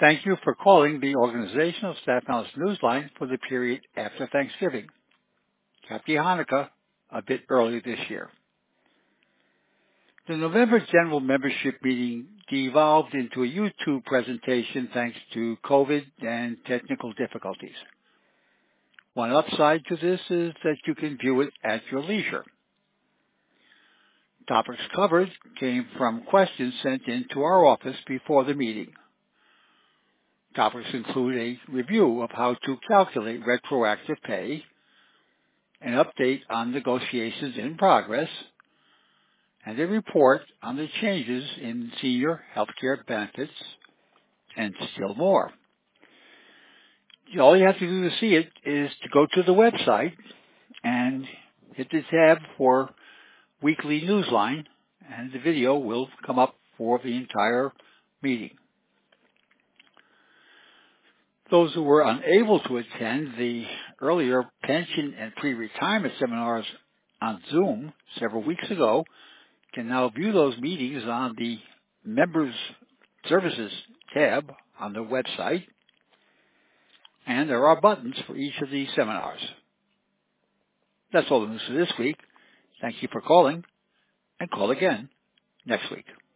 Thank you for calling the Organizational Staff Analyst Newsline for the period after Thanksgiving. Happy Hanukkah a bit early this year. The November General Membership Meeting devolved into a YouTube presentation thanks to COVID and technical difficulties. One upside to this is that you can view it at your leisure. Topics covered came from questions sent in to our office before the meeting. Topics include a review of how to calculate retroactive pay, an update on negotiations in progress, and a report on the changes in senior healthcare benefits, and still more. All you have to do to see it is to go to the website and hit the tab for Weekly Newsline, and the video will come up for the entire meeting. Those who were unable to attend the earlier pension and pre-retirement seminars on Zoom several weeks ago can now view those meetings on the Members Services tab on the website, and there are buttons for each of these seminars. That's all the news for this week. Thank you for calling, and call again next week.